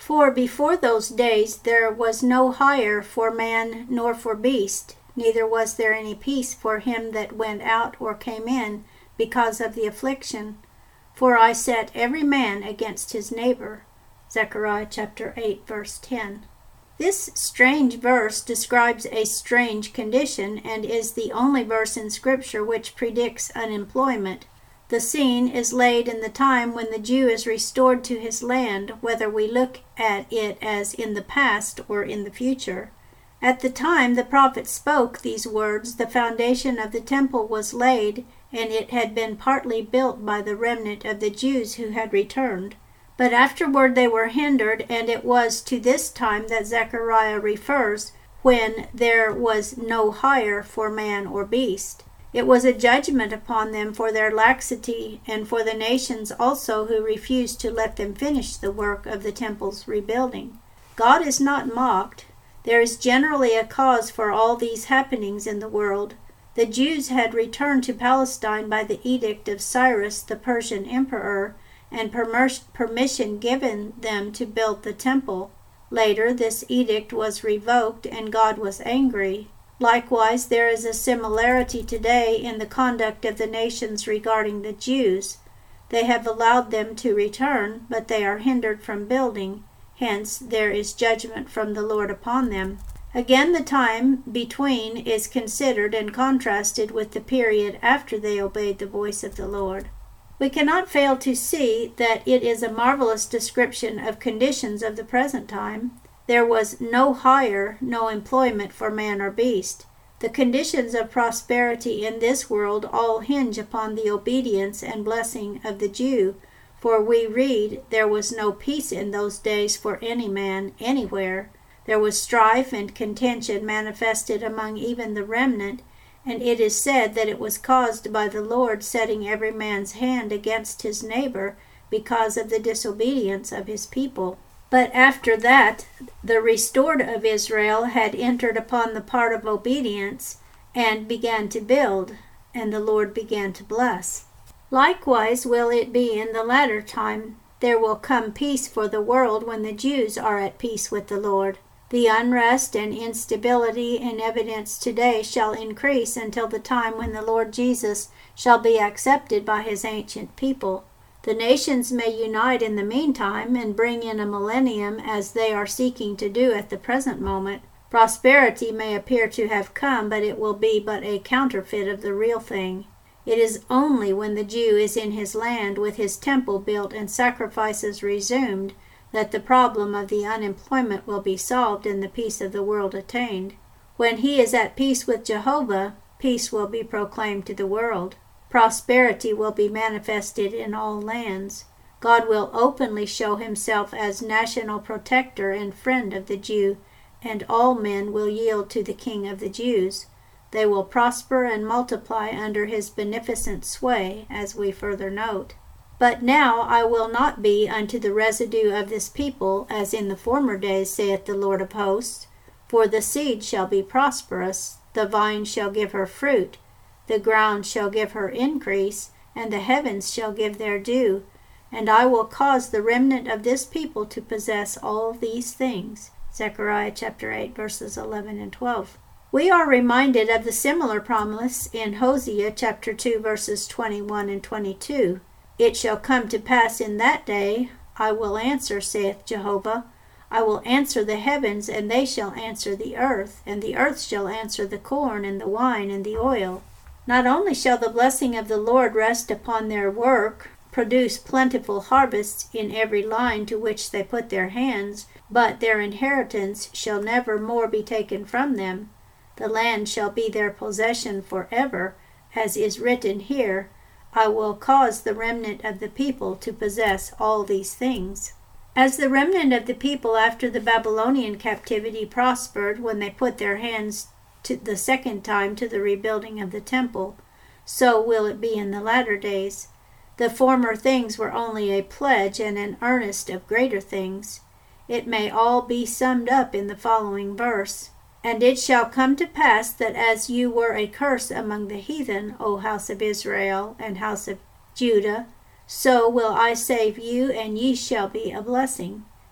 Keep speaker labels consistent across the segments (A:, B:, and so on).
A: For before those days there was no hire for man nor for beast, neither was there any peace for him that went out or came in, because of the affliction. For I set every man against his neighbor. Zechariah chapter 8, verse 10. This strange verse describes a strange condition and is the only verse in Scripture which predicts unemployment. The scene is laid in the time when the Jew is restored to his land, whether we look at it as in the past or in the future. At the time the prophet spoke these words, the foundation of the temple was laid, and it had been partly built by the remnant of the Jews who had returned. But afterward they were hindered, and it was to this time that Zechariah refers, when there was no hire for man or beast. It was a judgment upon them for their laxity, and for the nations also who refused to let them finish the work of the temple's rebuilding. God is not mocked. There is generally a cause for all these happenings in the world. The Jews had returned to Palestine by the edict of Cyrus, the Persian emperor, and permission given them to build the temple. Later, this edict was revoked, and God was angry. Likewise, there is a similarity today in the conduct of the nations regarding the Jews. They have allowed them to return, but they are hindered from building. Hence, there is judgment from the Lord upon them. Again, the time between is considered and contrasted with the period after they obeyed the voice of the Lord. We cannot fail to see that it is a marvelous description of conditions of the present time. There was no hire, no employment for man or beast. The conditions of prosperity in this world all hinge upon the obedience and blessing of the Jew, for we read, there was no peace in those days for any man anywhere. There was strife and contention manifested among even the remnant, and it is said that it was caused by the Lord setting every man's hand against his neighbor because of the disobedience of his people. But after that, the restored of Israel had entered upon the part of obedience and began to build, and the Lord began to bless. Likewise will it be in the latter time. There will come peace for the world when the Jews are at peace with the Lord. The unrest and instability in evidence today shall increase until the time when the Lord Jesus shall be accepted by his ancient people. The nations may unite in the meantime and bring in a millennium as they are seeking to do at the present moment. Prosperity may appear to have come, but it will be but a counterfeit of the real thing. It is only when the Jew is in his land with his temple built and sacrifices resumed that the problem of the unemployment will be solved and the peace of the world attained. When he is at peace with Jehovah, peace will be proclaimed to the world. Prosperity will be manifested in all lands. God will openly show himself as national protector and friend of the Jew, and all men will yield to the King of the Jews. They will prosper and multiply under his beneficent sway, as we further note. But now I will not be unto the residue of this people, as in the former days, saith the Lord of hosts. For the seed shall be prosperous, the vine shall give her fruit, the ground shall give her increase, and the heavens shall give their dew. And I will cause the remnant of this people to possess all these things. Zechariah chapter 8, verses 11 and 12. We are reminded of the similar promise in Hosea chapter 2, verses 21 and 22. It shall come to pass in that day, I will answer, saith Jehovah. I will answer the heavens, and they shall answer the earth, and the earth shall answer the corn and the wine and the oil. Not only shall the blessing of the Lord rest upon their work, produce plentiful harvests in every line to which they put their hands, but their inheritance shall never more be taken from them. The land shall be their possession forever, as is written here, I will cause the remnant of the people to possess all these things. As the remnant of the people after the Babylonian captivity prospered when they put their hands the second time to the rebuilding of the temple, so will it be in the latter days. The former things were only a pledge and an earnest of greater things. It may all be summed up in the following verse. And it shall come to pass that as you were a curse among the heathen, O house of Israel and house of Judah, so will I save you, and ye shall be a blessing.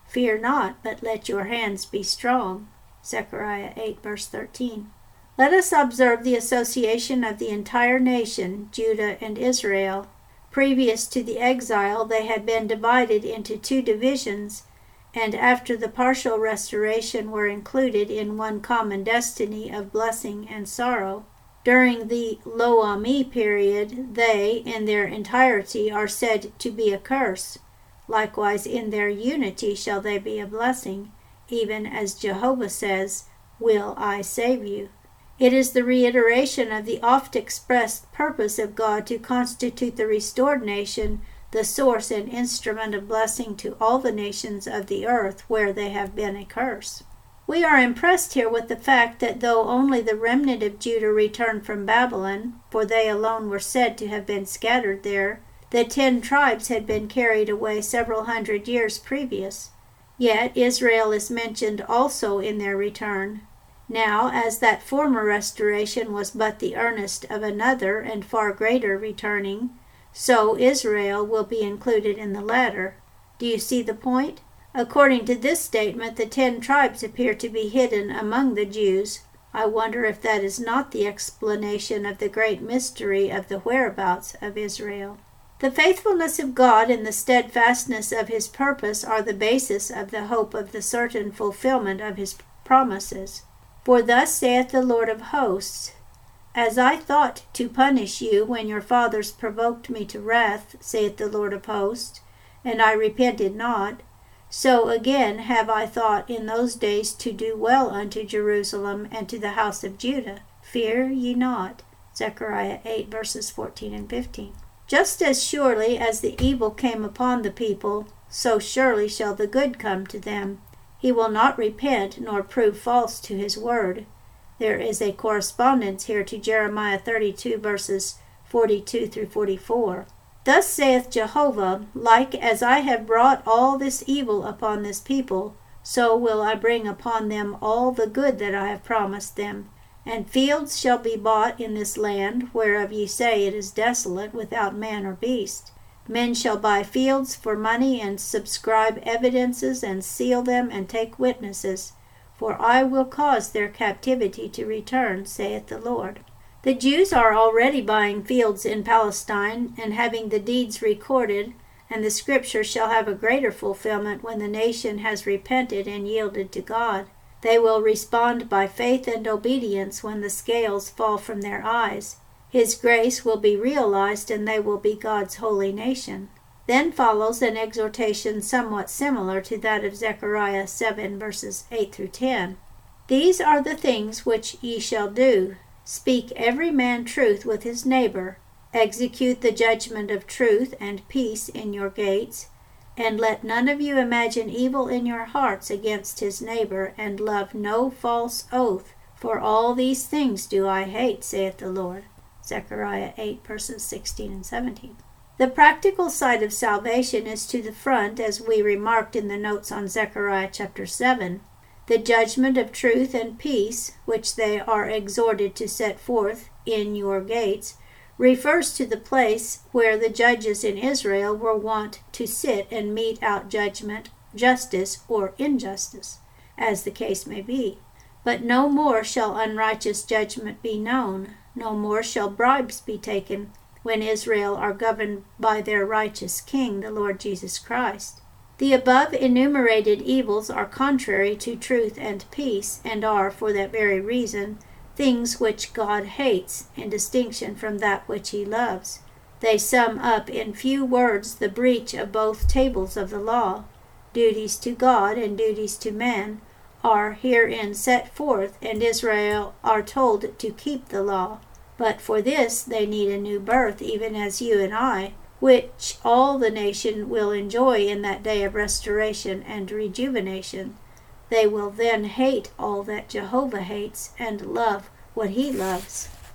A: Fear not, but let your hands be strong. Zechariah 8, verse 13. Let us observe the association of the entire nation, Judah and Israel. Previous to the exile, they had been divided into two divisions, and after the partial restoration were included in one common destiny of blessing and sorrow. During the Lo Ami period, they, in their entirety, are said to be a curse. Likewise, in their unity shall they be a blessing, even as Jehovah says, "Will I save you?" It is the reiteration of the oft-expressed purpose of God to constitute the restored nation the source and instrument of blessing to all the nations of the earth where they have been a curse. We are impressed here with the fact that though only the remnant of Judah returned from Babylon, for they alone were said to have been scattered there, the 10 tribes had been carried away several hundred years previous. Yet Israel is mentioned also in their return. Now, as that former restoration was but the earnest of another and far greater returning, so Israel will be included in the latter. Do you see the point? According to this statement, the 10 tribes appear to be hidden among the Jews. I wonder if that is not the explanation of the great mystery of the whereabouts of Israel. The faithfulness of God and the steadfastness of his purpose are the basis of the hope of the certain fulfillment of his promises. For thus saith the Lord of hosts, As I thought to punish you when your fathers provoked me to wrath, saith the Lord of hosts, and I repented not, so again have I thought in those days to do well unto Jerusalem and to the house of Judah. Fear ye not. Zechariah 8, verses 14 and 15. Just as surely as the evil came upon the people, so surely shall the good come to them. He will not repent nor prove false to his word. There is a correspondence here to Jeremiah 32, verses 42 through 44. Thus saith Jehovah, like as I have brought all this evil upon this people, so will I bring upon them all the good that I have promised them. And fields shall be bought in this land, whereof ye say it is desolate, without man or beast. Men shall buy fields for money, and subscribe evidences, and seal them, and take witnesses. For I will cause their captivity to return, saith the Lord. The Jews are already buying fields in Palestine, and having the deeds recorded, and the Scripture shall have a greater fulfillment when the nation has repented and yielded to God. They will respond by faith and obedience when the scales fall from their eyes. His grace will be realized, and they will be God's holy nation. Then follows an exhortation somewhat similar to that of Zechariah 7, verses 8 through 10. These are the things which ye shall do. Speak every man truth with his neighbor. Execute the judgment of truth and peace in your gates. And let none of you imagine evil in your hearts against his neighbor, and love no false oath. For all these things do I hate, saith the Lord. Zechariah 8, verses 16 and 17. The practical side of salvation is to the front, as we remarked in the notes on Zechariah chapter 7. The judgment of truth and peace, which they are exhorted to set forth in your gates, refers to the place where the judges in Israel were wont to sit and mete out judgment, justice, or injustice, as the case may be. But no more shall unrighteous judgment be known, no more shall bribes be taken, when Israel are governed by their righteous King, the Lord Jesus Christ. The above enumerated evils are contrary to truth and peace, and are, for that very reason, things which God hates, in distinction from that which he loves. They sum up in few words the breach of both tables of the law. Duties to God and duties to man are herein set forth, and Israel are told to keep the law. But for this they need a new birth, even as you and I, which all the nation will enjoy in that day of restoration and rejuvenation. They will then hate all that Jehovah hates and love what he loves.